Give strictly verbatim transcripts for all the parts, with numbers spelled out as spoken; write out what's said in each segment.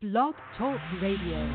Blog Talk Radio.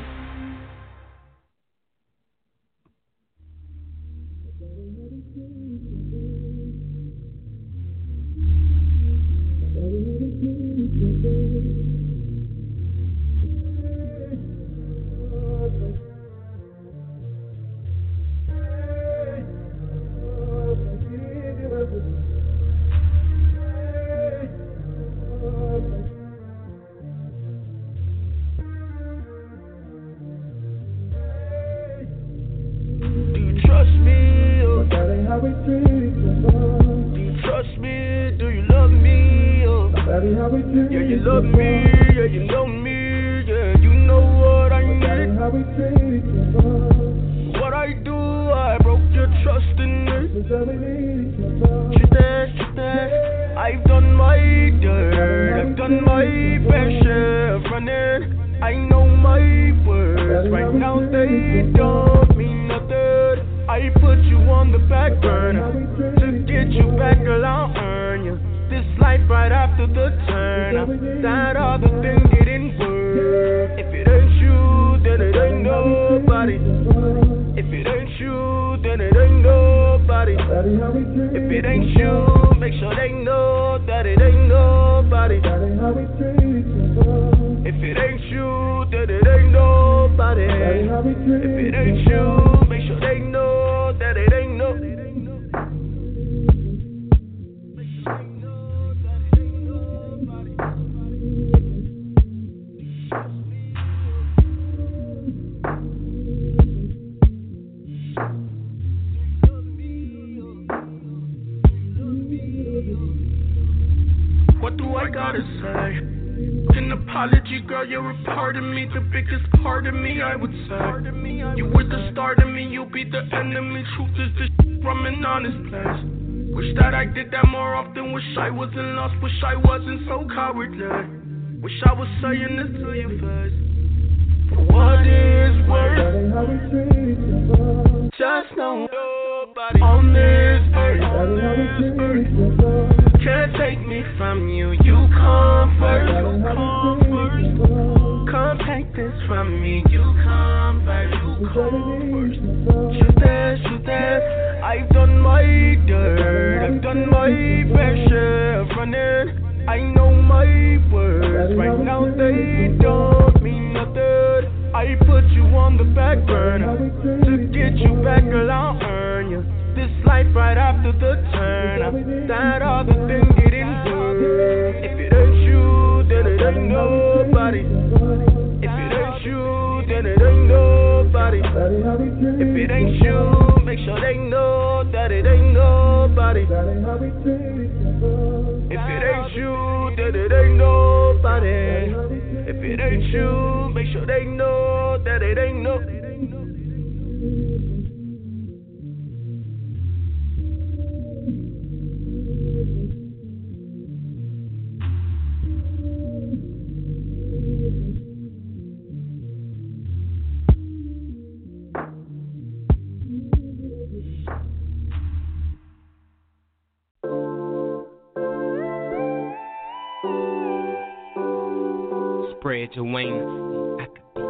Spread your wings. I could be,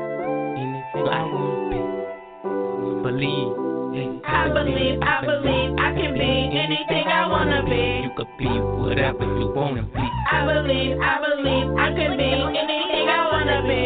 anything I want to be. Believe, hey, I believe, I believe I can be anything I wanna be. You could be whatever you wanna be. I believe, I believe I can be anything I wanna be.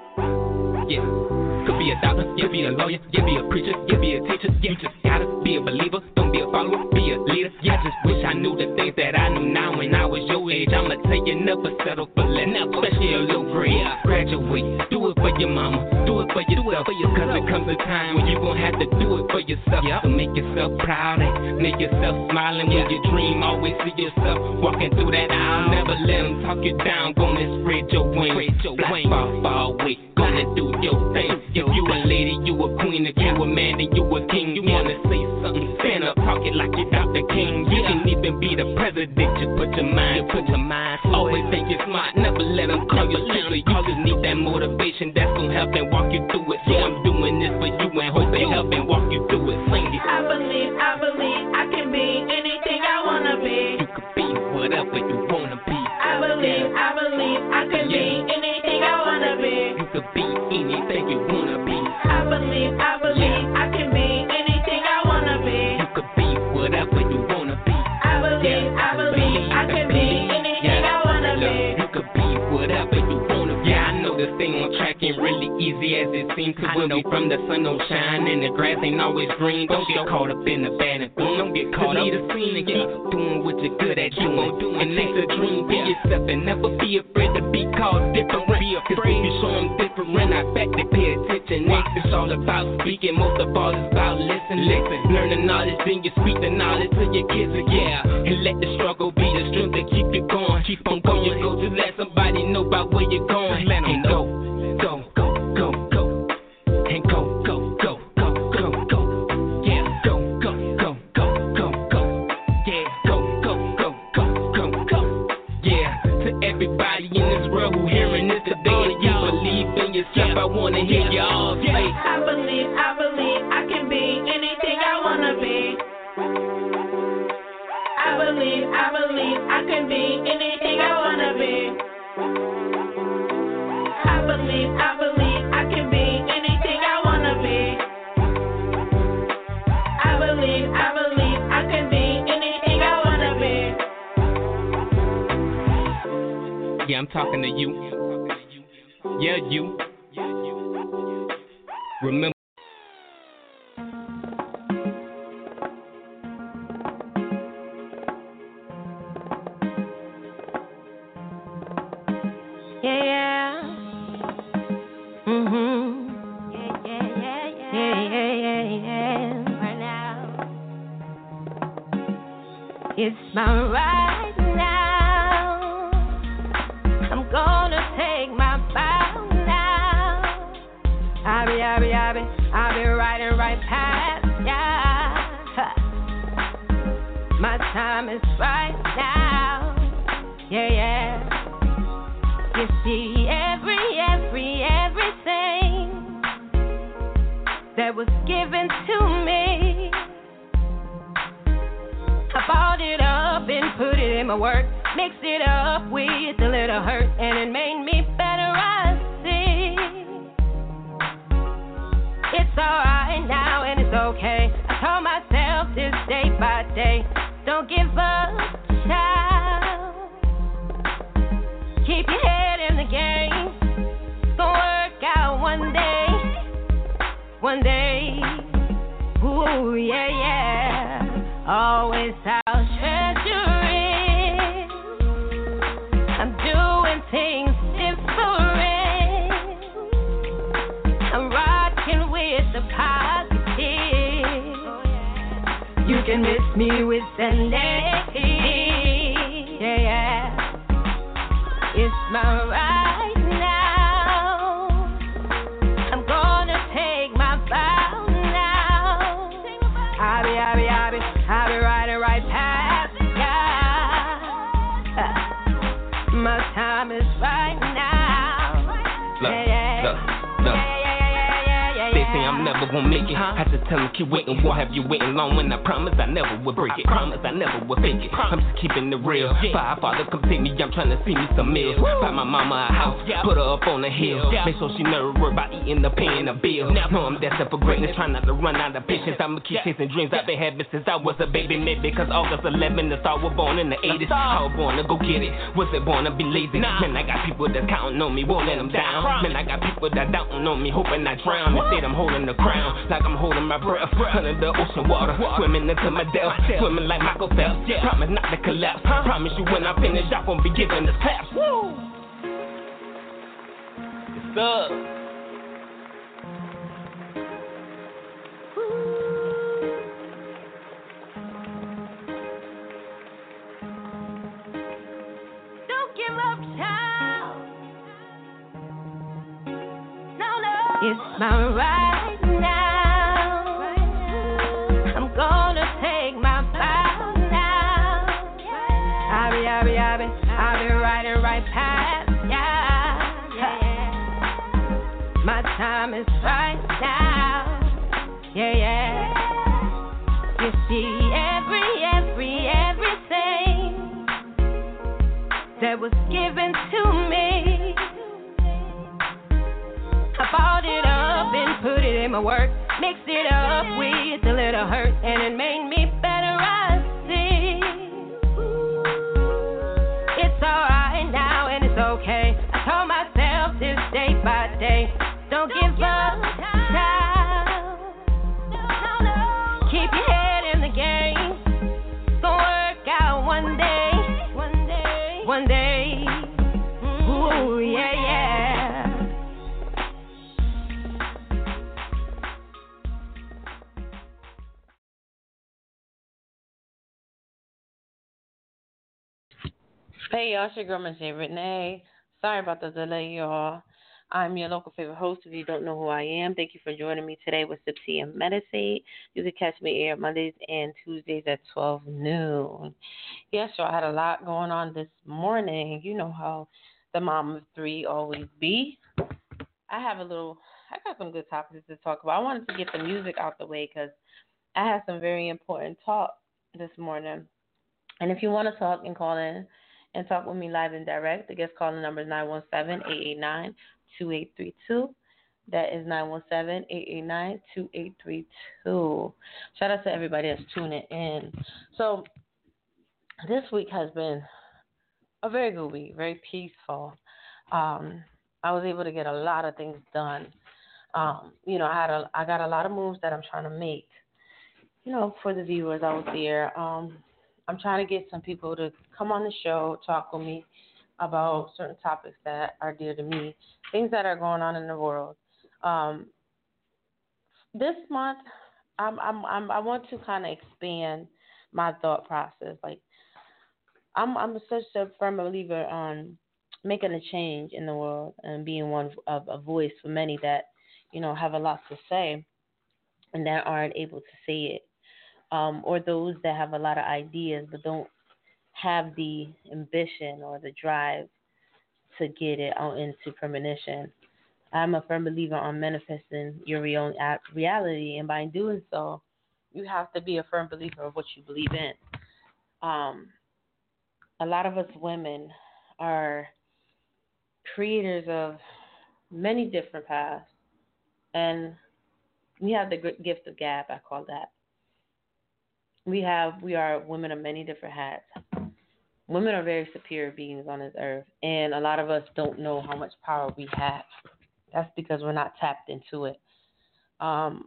Yeah, could be a doctor, you be a lawyer, you be a preacher, you be a teacher. You just gotta be a believer, don't be a follower, be a leader. Yeah, I just wish I knew the things that I know now when I was your age. I'ma tell you never settle for less, especially a little grade. Graduate, do it for your mama, do it for yourself, cause it comes a time when you gon' have to do it for yourself. So make yourself proud and make yourself smiling when you dream. Always see yourself walking through that aisle. Never let them talk you down, gonna spread your wings. Fly far, far away, gonna do your thing. If you a lady, you a queen. If you a man, then you a king. You wanna say something, stand up, talk it like you Doctor King. You can even be the president, just put your mind, put your mind. Always think you're smart, never let them call you loser. You just need that motivation that's gonna help and walk you through it. So I'm doing this for you and hope they help and walk you through it. Sing it. I believe, I believe I can be anything I wanna be. You could be whatever you wanna be. I believe, I believe I can be anything I wanna be. could be anything you wanna be. I believe, I believe yeah. I can be anything I wanna be. You could be whatever you wanna be. I believe, yeah. I believe I can be anything yeah. I wanna Look, be. You could be whatever you wanna be. Yeah, I know this thing on track ain't really easy as it seems. Cause when we from the sun don't shine and the grass ain't always green. Don't get caught up in the bad and boom. Don't get caught up. Lead the scene and keep doing what you're good at. You won't do and it's a dream. Be yourself and never be afraid to be called different. Be afraid. Cause if you show them different, I bet they pay attention. Next, it's all about speaking. Most of all, it's about listen. Listen. Learn the knowledge, then you speak the knowledge to your kids. Yeah. And let the struggle be the strength to keep you going. Keep on going. You go. Just let somebody know about where you're going. Just let them go. Go, go, go, go. And go, go, go, go, go, go. Yeah. Go, go, go, go, go, go. Yeah. Go, go, go, go, go, go. Yeah. To everybody in this world who hearing this today, and you believe in yourself, I wanna hear you all say. I believe, I believe I can be anything I wanna be. I believe, I believe I can be anything I wanna be. I believe, I believe I can be anything I wanna be. I believe, I believe I can be anything I wanna be. Yeah, I'm talking to you. Yeah, you. Remember. Yeah, yeah. Mhm. Yeah, yeah, yeah, yeah. Yeah, yeah, yeah, yeah. Right now. It's my right now. I'm gonna take my bow now. I'll be, I'll be, I'll be, I'll be riding right past ya. My time is right now. Yeah, yeah. You see, every, every, everything that was given to me, I bought it up and put it in my work, mixed it up with a little hurt, and it made me better, I see. It's alright now and it's okay. I told myself this day by day, don't give up, child. Keep your head in the game. It's gonna work out one day. One day. Ooh, yeah, yeah. Always our treasury. I'm doing things different. I'm rocking with the positive. You can miss me with the negative. Yeah, yeah. It's my right now. I'm gonna take my bow now. I'll be, I'll be, I'll be, I'll be riding right past ya. My time is right now. Look, yeah, yeah. look, look. Yeah, yeah, yeah, yeah, yeah, They say I'm never gonna make it. I just tell them keep waiting. Why have you waiting long when I promise I never would break it? Promise I never would fake it. I'm just keeping it real. Five father come take me, I'm trying to see me some meals. Buy my mama a house, put her up on the hill. Make sure she never worry about eating or paying a bill. No, I'm destined for greatness, trying not to run out of patience. I'ma keep chasing dreams I've been having since I was a baby. Maybe cause August eleventh, the star was born in the eighties. I was born to go get it. Was it born to be lazy? Man, I got people that's counting on me, won't let them down. Man, I got people that doubting on me, hoping I drown. Instead, I'm holding the crown, like I'm holding my breath under the ocean water, swimming into my depth, swimming like Michael Phelps. Promise not to collapse. Promise you when I finish, I won't be giving the claps. Woo! It's up. Don't give up, child. No, no. It's my right now. I'm gonna take my bow now. I'll be, I'll be, I'll be, I'll be riding right past ya. My time is right now. Yeah, yeah. You see, every, every, everything that was given to me, did my work, mixed it up with a little hurt, and it made me better, I see. It's alright now and it's okay. I told myself this day by day, don't give up, child. Keep your head in the game. It's gonna work out one day, one day, one day. Ooh, yeah, yeah. Hey y'all, it's your girl Miss Renee. Sorry about the delay, y'all. I'm your local favorite host. If you don't know who I am, thank you for joining me today with Sip Tea and Meditate. You can catch me here Mondays and Tuesdays at twelve noon. Yes, y'all, I had a lot going on this morning. You know how the mom of three always be. I have a little, I got some good topics to talk about. I wanted to get the music out the way because I had some very important talk this morning. And if you want to talk and call in and talk with me live and direct, the guest calling number is nine one seven, eight eight nine, two eight three two. That is nine one seven, eight eight nine, two eight three two. Shout out to everybody that's tuning in. So this week has been a very good week, very peaceful. Um, I was able to get a lot of things done. Um, you know, I had a, I got a lot of moves that I'm trying to make. You know, for the viewers out there. Um, I'm trying to get some people to come on the show, talk with me about certain topics that are dear to me, things that are going on in the world. Um, this month, I'm, I'm, I'm, I want to kind of expand my thought process. Like, I'm, I'm such a firm believer on making a change in the world and being one of a voice for many that, you know, have a lot to say and that aren't able to say it. Um, or those that have a lot of ideas but don't have the ambition or the drive to get it out into premonition. I'm a firm believer on manifesting your own reality, and by doing so, you have to be a firm believer of what you believe in. Um, a lot of us women are creators of many different paths, and we have the gift of gab, I call that. We have, we are women of many different hats. Women are very superior beings on this earth, and a lot of us don't know how much power we have. That's because we're not tapped into it. Um,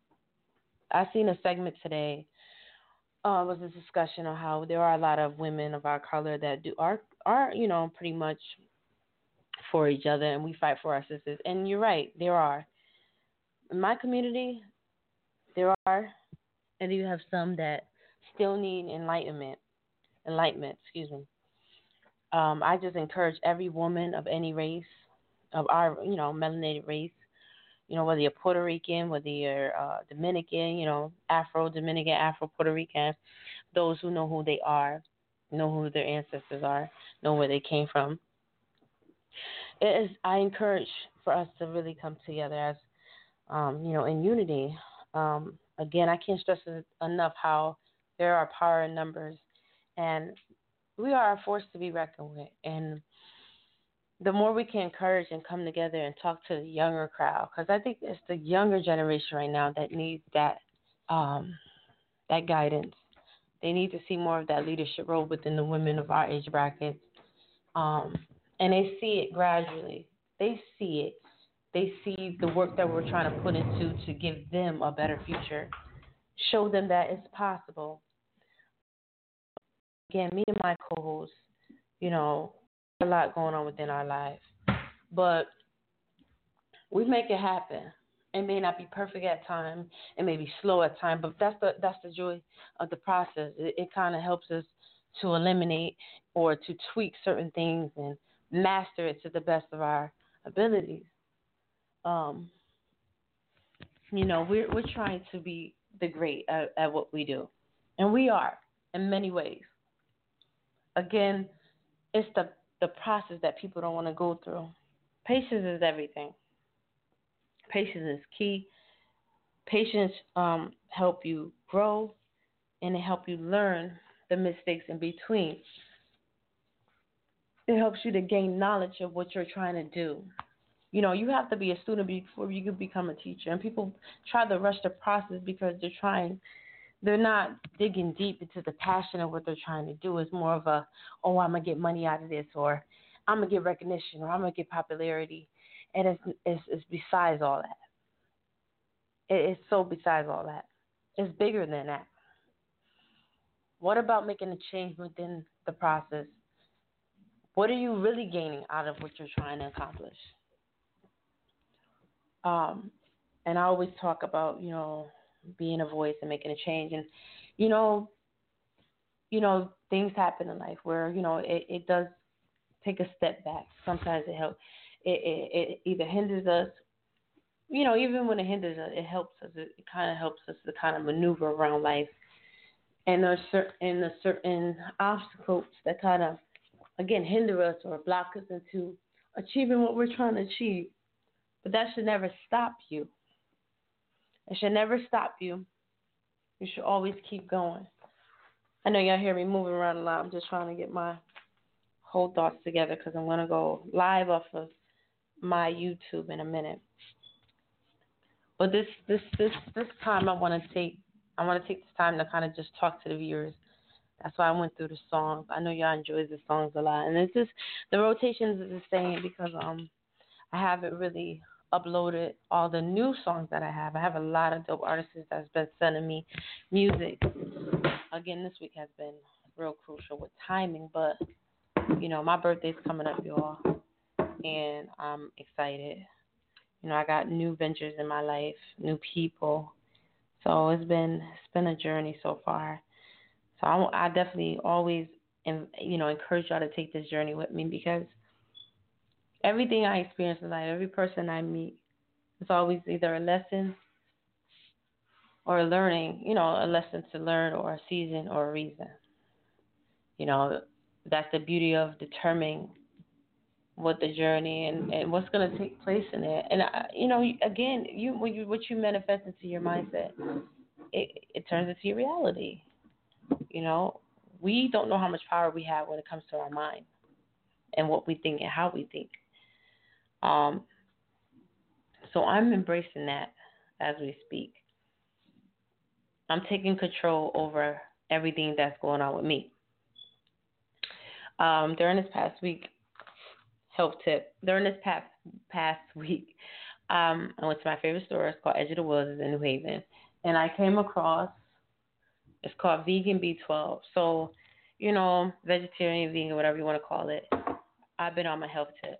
I seen a segment today. Uh, was a discussion on how there are a lot of women of our color that do are are you know pretty much for each other, and we fight for our sisters. And you're right, there are. In my community, there are. And you have some that still need enlightenment. Enlightenment, excuse me. Um, I just encourage every woman of any race, of our, you know, melanated race, you know, whether you're Puerto Rican, whether you're uh, Dominican, you know, Afro-Dominican, Afro-Puerto Rican, those who know who they are, know who their ancestors are, know where they came from. It is, I encourage for us to really come together as, um, you know, in unity. Um, Again, I can't stress enough how there are power in numbers, and we are a force to be reckoned with. And the more we can encourage and come together and talk to the younger crowd, because I think it's the younger generation right now that needs that um, that guidance. They need to see more of that leadership role within the women of our age bracket, um, and they see it gradually. They see it. They see the work that we're trying to put into to give them a better future. Show them that it's possible. Again, me and my co-hosts, you know, a lot going on within our lives. But we make it happen. It may not be perfect at times. It may be slow at times, but that's the that's the joy of the process. It, it kind of helps us to eliminate or to tweak certain things and master it to the best of our abilities. Um, you know, we're we're trying to be the great at, at what we do, and we are in many ways. Again, it's the the process that people don't want to go through. Patience is everything. Patience is key. Patience um help you grow, and it help you learn the mistakes in between. It helps you to gain knowledge of what you're trying to do. You know, you have to be a student before you can become a teacher. And people try to rush the process because they're trying, they're not digging deep into the passion of what they're trying to do. It's more of a, oh, I'm going to get money out of this, or I'm going to get recognition, or I'm going to get popularity. And it's, it's, it's besides all that. It, it's so besides all that. It's bigger than that. What about making a change within the process? What are you really gaining out of what you're trying to accomplish? Um, and I always talk about, you know, being a voice and making a change. And, you know, you know, things happen in life where, you know, it, it does take a step back. Sometimes it helps. It, it, it either hinders us, you know, even when it hinders us, it helps us. It, it kind of helps us to kind of maneuver around life. And there's certain, there's certain obstacles that kind of, again, hinder us or block us into achieving what we're trying to achieve. But that should never stop you. It should never stop you. You should always keep going. I know y'all hear me moving around a lot. I'm just trying to get my whole thoughts together because I'm going to go live off of my YouTube in a minute. But this this this this time I want to take I want to take this time to kind of just talk to the viewers. That's why I went through the songs. I know y'all enjoy the songs a lot, and it's just the rotations is the same because um I haven't really uploaded all the new songs that I have. I have a lot of dope artists that's been sending me music. Again, this week has been real crucial with timing, but you know my birthday's coming up, y'all, and I'm excited. You know, I got new ventures in my life, new people. So it's been it's been a journey so far. So I, I definitely always, you know, encourage y'all to take this journey with me because everything I experience in life, every person I meet, it's always either a lesson or a learning, you know, a lesson to learn or a season or a reason. You know, that's the beauty of determining what the journey and, and what's going to take place in it. And, I, you know, again, you when you what you manifest into your mindset, it, it turns into your reality. You know, we don't know how much power we have when it comes to our mind and what we think and how we think. Um, so I'm embracing that as we speak. I'm taking control over everything that's going on with me. Um, during this past week, health tip, during this past, past week, um, I went to my favorite store. It's called Edge of the Woods in New Haven. And I came across, it's called Vegan B twelve. So, you know, vegetarian, vegan, whatever you want to call it. I've been on my health tip.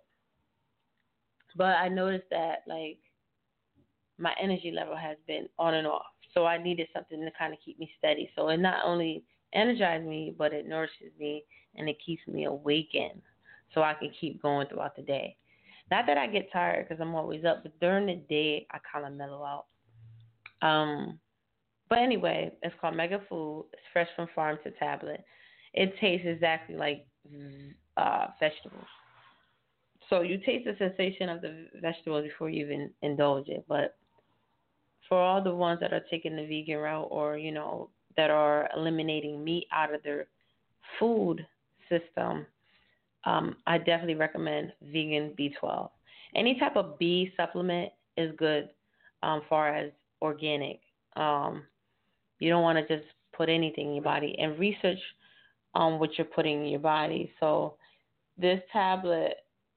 But I noticed that, like, my energy level has been on and off. So I needed something to kind of keep me steady. So it not only energizes me, but it nourishes me and it keeps me awakened so I can keep going throughout the day. Not that I get tired because I'm always up, but during the day, I kind of mellow out. Um, but anyway, it's called Mega Food. It's fresh from farm to tablet. It tastes exactly like uh, vegetables. So you taste the sensation of the vegetables before you even indulge it. But for all the ones that are taking the vegan route or, you know, that are eliminating meat out of their food system, um, I definitely recommend vegan B twelve. Any type of B supplement is good um, far as organic. Um, you don't want to just put anything in your body. And research on what you're putting in your body. So this tablet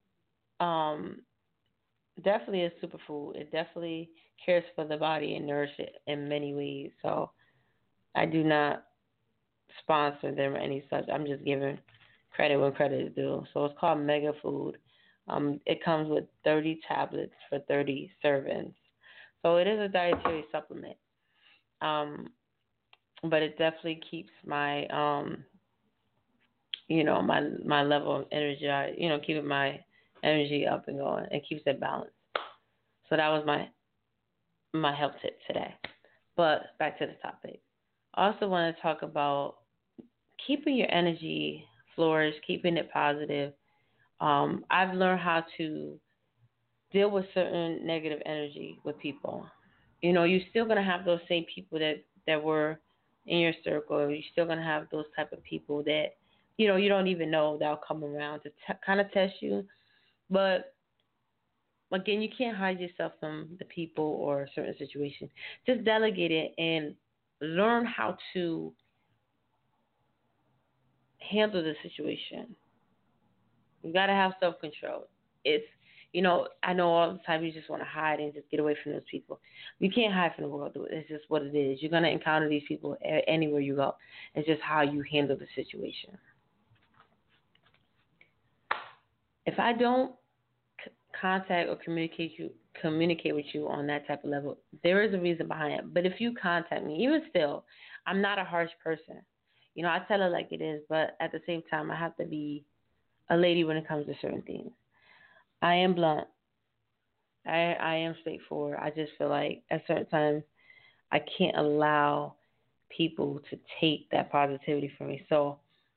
um, definitely is superfood. It definitely cares for the body and nourishes it in many ways. So I do not sponsor them or any such. I'm just giving credit where credit is due. So it's called Mega Food. Um, it comes with thirty tablets for thirty servings. So it is a dietary supplement. Um, but it definitely keeps my, um, you know, my my level of energy, you know, keeping my energy up and going and keeps it balanced. So that was my my health tip today. But back to the topic. I also want to talk about keeping your energy flourish, keeping it positive. Um, I've learned how to deal with certain negative energy with people. You know, you're still going to have those same people that, that were in your circle. You're still going to have those type of people that, you know, you don't even know that'll come around to t- kind of test you. But again, you can't hide yourself from the people or a certain situation. Just delegate it and learn how to handle the situation. You got to have self control. It's, you know, I know all the time you just want to hide and just get away from those people. You can't hide from the world. It's just what it is. You're going to encounter these people anywhere you go. It's just how you handle the situation. If I don't c- contact or communicate you communicate with you on that type of level, there is a reason behind it. But if you contact me, even still, I'm not a harsh person. You know, I tell it like it is, but at the same time, I have to be a lady when it comes to certain things. I am blunt. I I am straightforward. I just feel like at certain times I can't allow people to take that positivity from me. So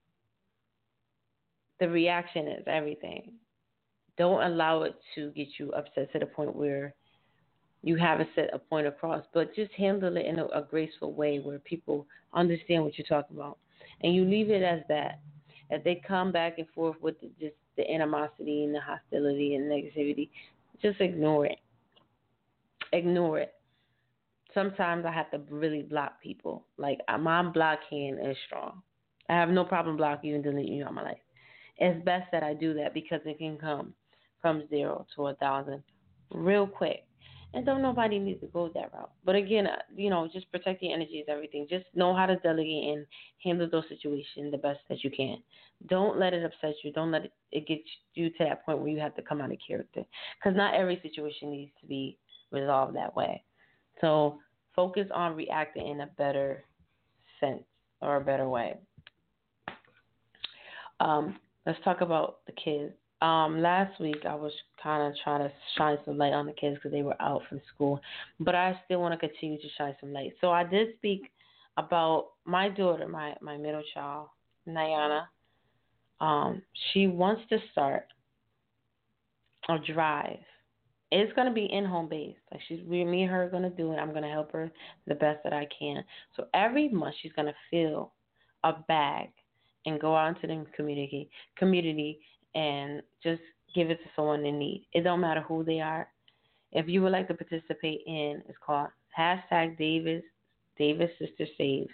the reaction is everything. Don't allow it to get you upset to the point where you haven't set a point across, but just handle it in a, a graceful way where people understand what you're talking about. And you leave it as that. If they come back and forth with the, just the animosity and the hostility and negativity, just ignore it. Ignore it. Sometimes I have to really block people. Like, my block hand is strong. I have no problem blocking you and deleting you out of my life. It's best that I do that because it can come from zero to a thousand real quick. And don't nobody need to go that route. But again, you know, just protect your energy is everything. Just know how to delegate and handle those situations the best that you can. Don't let it upset you. Don't let it, it get you to that point where you have to come out of character. Because not every situation needs to be resolved that way. So focus on reacting in a better sense or a better way. Um, let's talk about the kids. Um, last week, I was kind of trying to shine some light on the kids because they were out from school, but I still want to continue to shine some light. So I did speak about my daughter, my, my middle child, Nyana. Um, she wants to start a drive. It's going to be in-home based. Like she's, we, me and her are going to do it. I'm going to help her the best that I can. So every month, she's going to fill a bag and go out into the community, community. and just give it to someone in need. It don't matter who they are. If you would like to participate in, it's called hashtag Davis, Davis Sister Saves.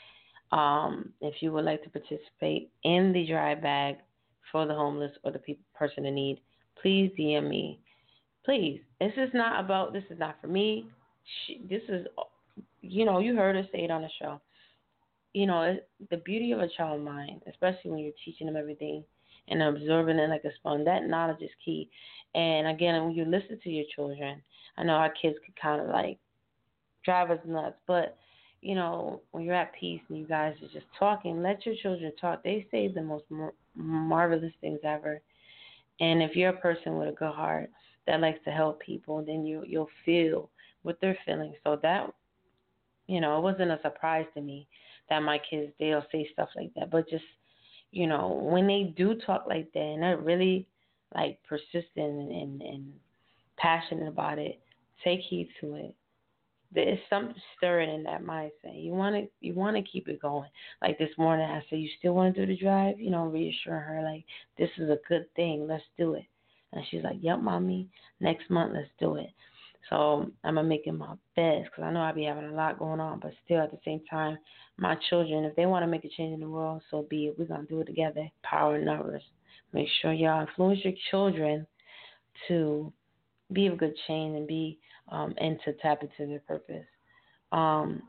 Um, if you would like to participate in the dry bag for the homeless or the pe- person in need, please D M me. Please. This is not about, this is not for me. She, this is, you know, you heard her say it on the show. You know, it, the beauty of a child's mind, especially when you're teaching them everything, and absorbing it like a sponge. That knowledge is key. And again, when you listen to your children, I know our kids could kind of like drive us nuts, but you know, when you're at peace and you guys are just talking, let your children talk. They say the most mar- marvelous things ever. And if you're a person with a good heart that likes to help people, then you, you'll feel what they're feeling. So that, you know, it wasn't a surprise to me that my kids, they'll say stuff like that, but just, you know, when they do talk like that and they're really like persistent and, and, and passionate about it, take heed to it. There's something stirring in that mindset. You want to you want to keep it going. Like this morning, I said, you still want to do the drive? You know, reassuring her like this is a good thing. Let's do it. And she's like, yep, mommy. Next month, let's do it. So I'm gonna make it my best because I know I be having a lot going on, but still at the same time, my children, if they want to make a change in the world, so be it. We're gonna do it together. Power in numbers. Make sure y'all influence your children to be of good change and be um, and to tap into their purpose. Um,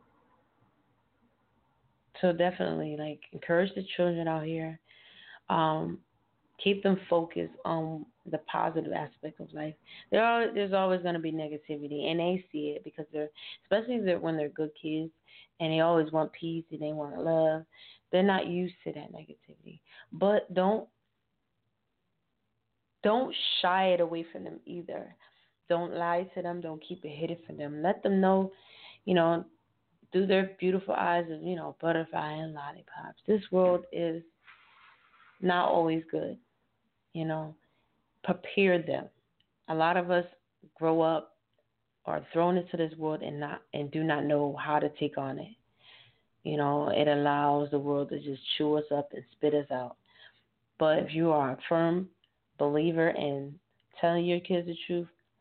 so definitely, like, encourage the children out here. Um, keep them focused on the positive aspect of life. There are, there's always going to be negativity, and they see it because they're, especially they're, when they're good kids, and they always want peace and they want love. They're not used to that negativity. But don't don't shy it away from them either. Don't lie to them. Don't keep it hidden from them. Let them know, you know, through their beautiful eyes of, you know, butterfly and lollipops. This world is not always good, you know. Prepare them. A lot of us grow up or thrown into this world and not and do not know how to take on it. You know, it allows the world to just chew us up and spit us out. But if you are a firm believer in telling your kids the truth,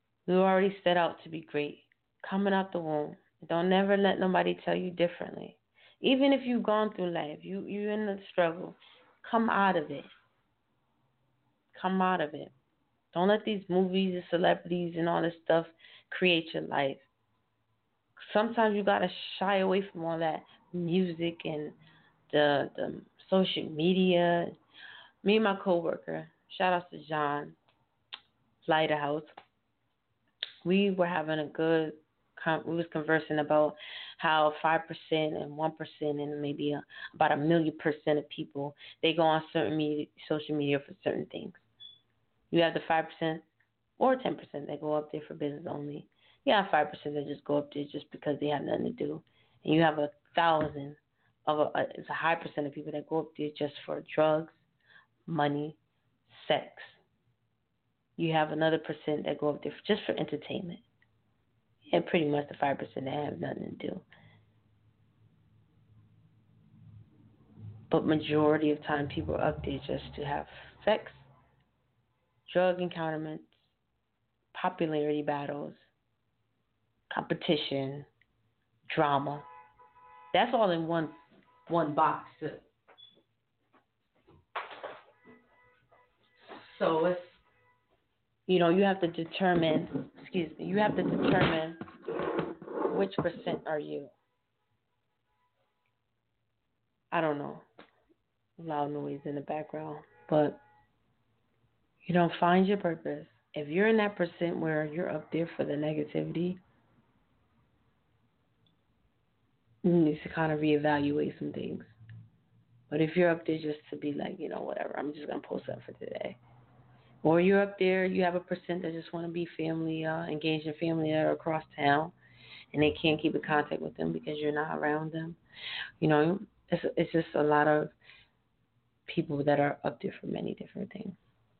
We were already set out to be great. Coming out the womb. Don't never let nobody tell you differently. Even if you've gone through life, you, you're in the struggle, come out of it. Come out of it. Don't let these movies and celebrities and all this stuff create your life. Sometimes you got to shy away from all that music and the, the social media. Me and my coworker, shout out to John Lighthouse, we were having a good, we was conversing about how five percent and one percent and maybe a, about a million percent of people, they go on certain media, social media for certain things. You have the five percent or ten percent that go up there for business only. You have five percent that just go up there just because they have nothing to do. And you have a thousand of a, a it's a high percent of people that go up there just for drugs, money, sex. You have another percent that go up there just for entertainment. And pretty much the five percent that have nothing to do. But majority of time people are up there just to have sex, drug encounterments, popularity battles, competition, drama. That's all in one one box. So it's, you know, you have to determine, excuse me, you have to determine which percent are you. I don't know. Loud noise in the background. But, you know, find your purpose. If you're in that percent where you're up there for the negativity, you need to kind of reevaluate some things. But if you're up there just to be like, you know, whatever, I'm just going to post up for today. Or you're up there, you have a percent that just want to be family, uh, engaged in family that are across town, and they can't keep in contact with them because you're not around them. You know, it's, it's just a lot of people that are up there for many different things.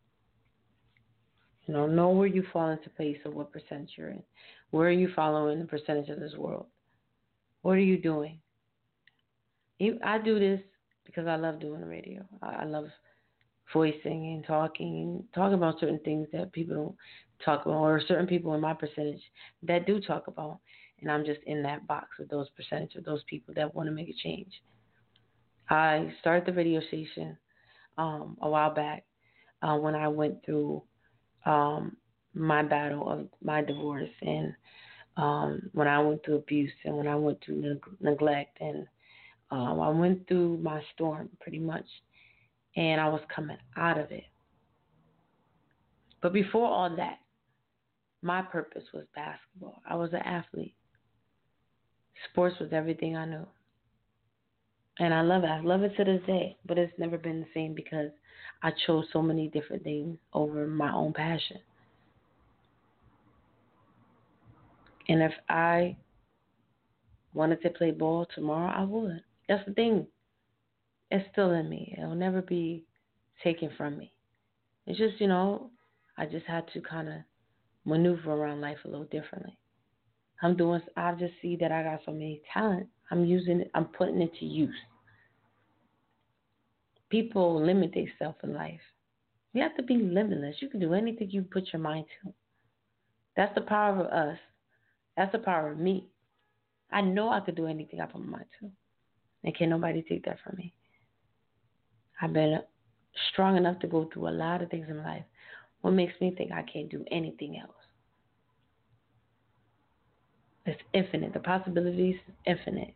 You know, know where you fall into place of what percent you're in. Where are you following the percentage of this world? What are you doing? I do this because I love doing the radio. I love voicing and talking and talking about certain things that people don't talk about, or certain people in my percentage that do talk about. And I'm just in that box with those percentage of those people that want to make a change. I started the radio station um, a while back uh, when I went through um, my battle of my divorce, and um, when I went through abuse, and when I went through neg- neglect, and um, I went through my storm pretty much, and I was coming out of it. But before all that, my purpose was basketball. I was an athlete. Sports was everything I knew. And I love it. I love it to this day. But it's never been the same because I chose so many different things over my own passion. And if I wanted to play ball tomorrow, I would. That's the thing. It's still in me. It'll never be taken from me. It's just, you know, I just had to kind of maneuver around life a little differently. I'm doing, I just see that I got so many talent. I'm using it, I'm putting it to use. People limit themselves in life. You have to be limitless. You can do anything you put your mind to. That's the power of us. That's the power of me. I know I could do anything I put my mind to. And can't nobody take that from me. I've been strong enough to go through a lot of things in life. What makes me think I can't do anything else? It's infinite. The possibilities is infinite.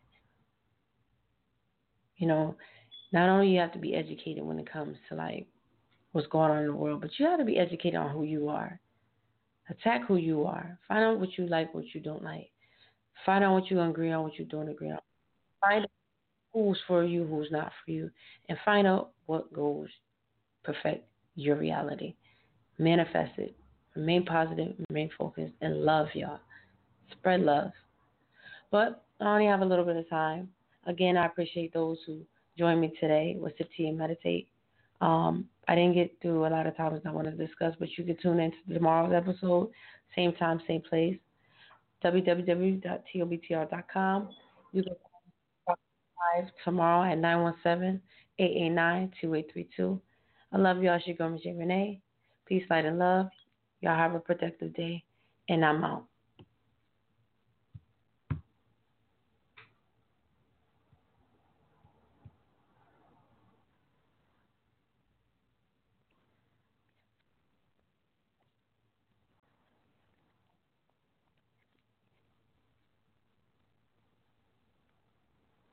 You know, not only you have to be educated when it comes to like what's going on in the world, but you have to be educated on who you are. Attack who you are. Find out what you like, what you don't like. Find out what you agree on, what you don't agree on. Find out who's for you, who's not for you, and find out what goes perfect your reality. Manifest it. Remain positive, remain focused, and love, y'all. Spread love. But I only have a little bit of time. Again, I appreciate those who joined me today with Sip Tea and Meditate. Um, I didn't get through a lot of topics I wanted to discuss, but you can tune in to tomorrow's episode, same time, same place, w w w dot t o b t r dot com. You can talk live tomorrow at nine one seven, eight eight nine, two eight three two. I love y'all. It's your girl, Michelle Renee. Peace, light, and love. Y'all have a productive day. and I'm out.